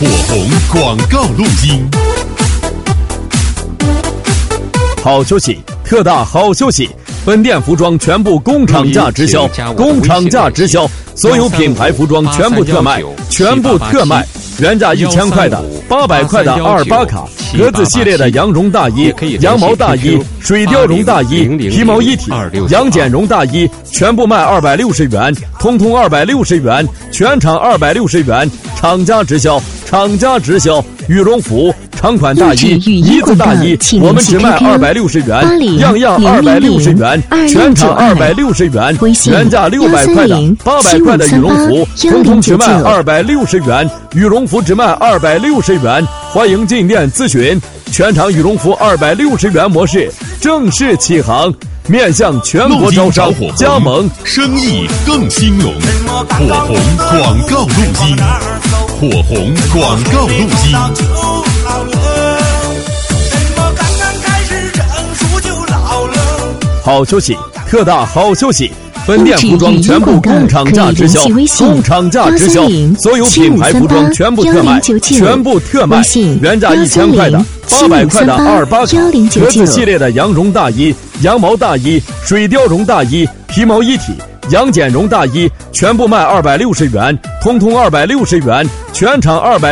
火红广告录音。 好休息，特大好休息！本店服装全部工厂价直销，工厂价直销，所有品牌服装全部特卖，全部特卖。原价1000块的、800块的28卡，格子系列的羊绒大衣、羊毛大衣、水貂绒大衣、皮毛一体、羊剪绒大衣，全部卖260元，通通260元，全场260元，厂家直销，厂家直销。羽绒服、长款大衣、呢子大衣，我们只卖260元，样样260元，全场260元，原价600块的、800块的羽绒服，通通只卖260元，羽绒服只卖260元，欢迎进店咨询。全场羽绒服260元模式正式起航，面向全国招商加盟， 生意更兴隆。火红广告录音，火红广告录音。 好休息，特大好休息！本店服装全部工厂价直销，工厂价直销，所有品牌服装全部特卖，全部特卖。原价1000块的、800块的28卡，格子系列的羊绒大衣、羊毛大衣、水貂绒大衣、皮毛一体、羊剪绒大衣，全部卖260元，通通260元，全场260